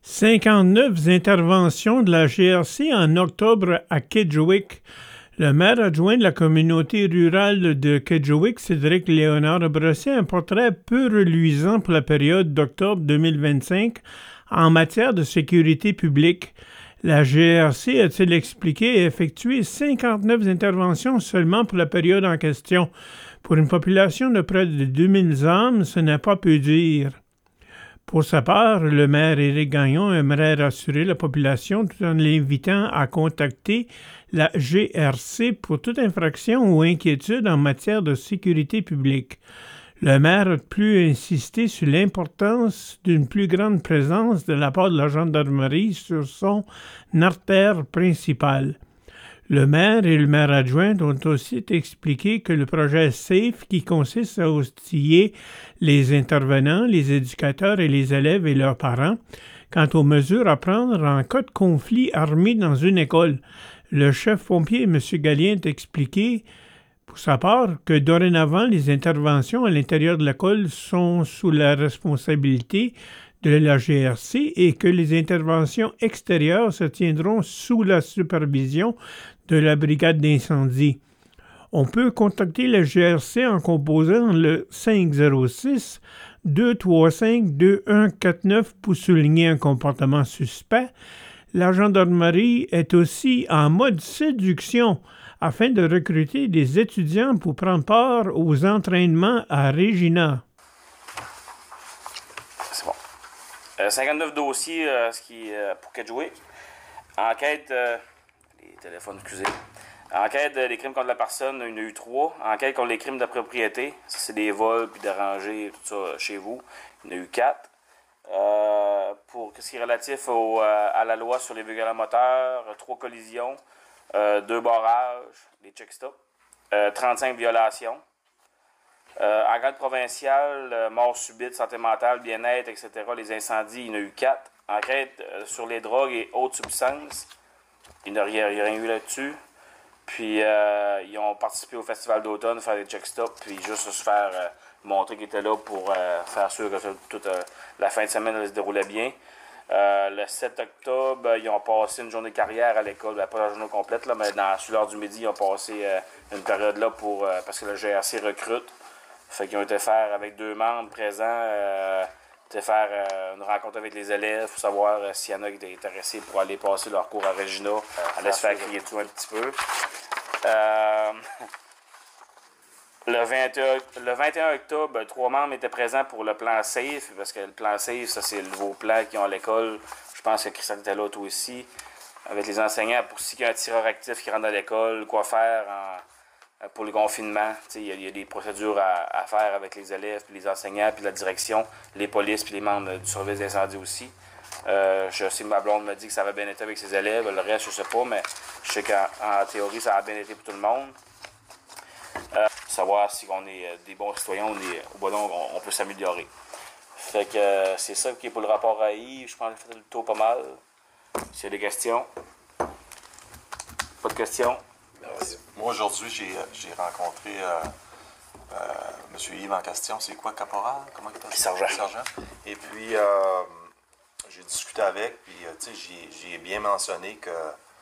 59 interventions de la GRC en octobre à Kedgewick. Le maire adjoint de la communauté rurale de Kedgewick, Cédric Léonard, a brossé un portrait peu reluisant pour la période d'octobre 2025 en matière de sécurité publique. La GRC a-t-il expliqué et effectué 59 interventions seulement pour la période en question. Pour une population de près de 2000 âmes, ce n'est pas peu dire. Pour sa part, le maire Éric Gagnon aimerait rassurer la population tout en l'invitant à contacter la GRC pour toute infraction ou inquiétude en matière de sécurité publique. Le maire a de plus insisté sur l'importance d'une plus grande présence de la part de la gendarmerie sur son artère principale. Le maire et le maire adjoint ont aussi expliqué que le projet SAFE, qui consiste à outiller les intervenants, les éducateurs et les élèves et leurs parents, quant aux mesures à prendre en cas de conflit armé dans une école. Le chef pompier, M. Gallien, a expliqué, pour sa part, que dorénavant, les interventions à l'intérieur de l'école sont sous la responsabilité de la GRC et que les interventions extérieures se tiendront sous la supervision de la brigade d'incendie. On peut contacter la GRC en composant le 506-235-2149 pour souligner un comportement suspect. La gendarmerie est aussi en mode séduction afin de recruter des étudiants pour prendre part aux entraînements à Regina. C'est bon. 59 dossiers pour Kedgewick. Enquête... les téléphones, excusez. Enquête des crimes contre la personne, il y en a eu 3. Enquête contre les crimes de propriété, ça c'est des vols puis déranger, tout ça chez vous, il y en a eu 4. Pour ce qui est relatif à la loi sur les véhicules à moteur, 3 collisions, 2 barrages, des check-stops, 35 violations. Enquête provinciale, mort subite, santé mentale, bien-être, etc. Les incendies, il y en a eu 4. Enquête sur les drogues et autres substances, il n'y a rien eu là-dessus. Puis, ils ont participé au festival d'automne, faire des check-stops, puis juste se faire montrer qu'ils étaient là pour faire sûr que toute la fin de semaine se déroulait bien. Le 7 octobre, ils ont passé une journée de carrière à l'école, pas la journée complète, là, mais sur l'heure du midi, ils ont passé une période là parce que le GRC recrute. Fait qu'ils ont été faire avec 2 membres présents, faire une rencontre avec les élèves pour savoir s'il y en a qui étaient intéressés pour aller passer leur cours à Regina, aller se faire crier tout un petit peu. Le 21 octobre, 3 membres étaient présents pour le plan SAFE, parce que le plan SAFE, ça c'est le nouveau plan qu'ils ont à l'école. Je pense que Christian était là, toi aussi, avec les enseignants, pour s'il y a un tireur actif qui rentre à l'école, quoi faire pour le confinement. Il y a des procédures à faire avec les élèves, puis les enseignants, puis la direction, les polices, puis les membres du service d'incendie aussi. Je sais que ma blonde me dit que ça va bien été avec ses élèves. Le reste, je sais pas, mais je sais qu'en théorie, ça a bien été pour tout le monde. Savoir si on est des bons citoyens ou non, on peut s'améliorer. Fait que c'est ça qui est pour le rapport à Yves. Je pense que j'ai fait le tour pas mal. S'il y a des questions. Pas de questions? Moi, aujourd'hui, j'ai rencontré M. Yves en question. C'est quoi, caporal? Comment il est? Sergent. Et puis, j'ai discuté avec, puis j'ai bien mentionné que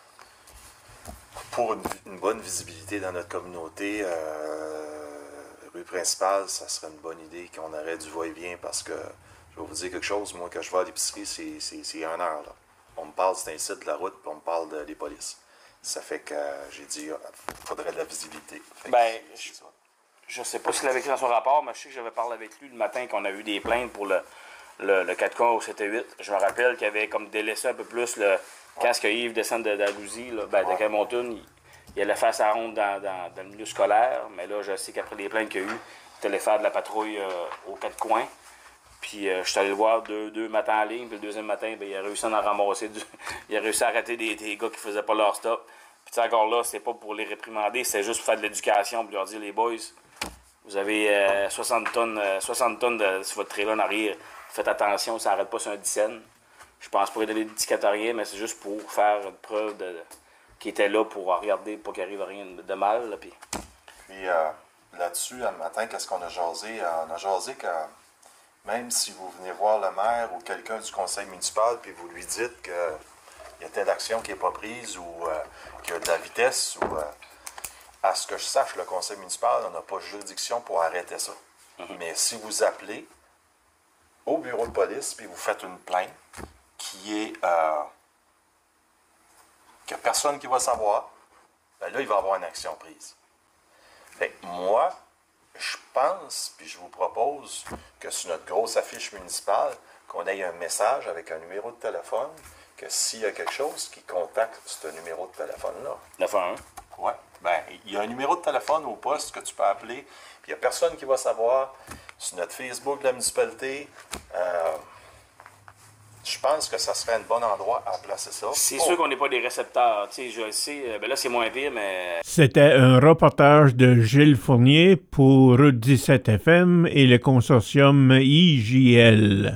pour une bonne visibilité dans notre communauté, rue principale, ça serait une bonne idée qu'on aurait du va-et-vient parce que, je vais vous dire quelque chose, moi, quand je vais à l'épicerie, c'est 1 heure. Là. On me parle, c'est un site de la route, puis on me parle des polices. Ça fait que j'ai dit, il faudrait de la visibilité. Je sais pas s'il avait écrit dans son rapport, mais je sais que j'avais parlé avec lui le matin qu'on a eu des plaintes pour le 4K au CT8. Je me rappelle qu'il avait comme délaissé un peu plus quand Yves descend de la Lousie, de Camontoun, il allait faire sa ronde dans le milieu scolaire, mais là, je sais qu'après les plaintes qu'il y a eu, il allait faire de la patrouille aux 4 coins. Puis je suis allé le voir deux matins en ligne, puis le deuxième matin, il a réussi à en ramasser il a réussi à arrêter des gars qui faisaient pas leur stop. Puis encore là, c'est pas pour les réprimander, c'est juste pour faire de l'éducation, pour leur dire, les boys, vous avez 60 tonnes sur votre trailer en arrière, faites attention, ça n'arrête pas sur un 10 cents. Je pense pas donner d'éducateur rien, mais c'est juste pour faire une preuve qui était là pour regarder, pour qu'il arrive rien de mal. Là, puis là-dessus, un matin, qu'est-ce qu'on a jasé? On a jasé que même si vous venez voir le maire ou quelqu'un du conseil municipal, puis vous lui dites qu'il y a telle action qui n'est pas prise ou qu'il y a de la vitesse, ou à ce que je sache, le conseil municipal n'a pas juridiction pour arrêter ça. Mais si vous appelez au bureau de police, puis vous faites une plainte qui est que personne qui va savoir, ben là, il va y avoir une action prise. Fait que moi, je pense, puis je vous propose que sur notre grosse affiche municipale, qu'on ait un message avec un numéro de téléphone, que s'il y a quelque chose, qui contacte ce numéro de téléphone-là. 911. Oui. Ben, il y a un numéro de téléphone au poste que tu peux appeler, puis il n'y a personne qui va savoir. Sur notre Facebook de la municipalité, je pense que ça serait un bon endroit à placer ça. C'est sûr qu'on n'est pas des récepteurs. Tu sais, je le sais. Ben là, c'est moins pire, mais... C'était un reportage de Gilles Fournier pour Route 17 FM et le consortium IJL.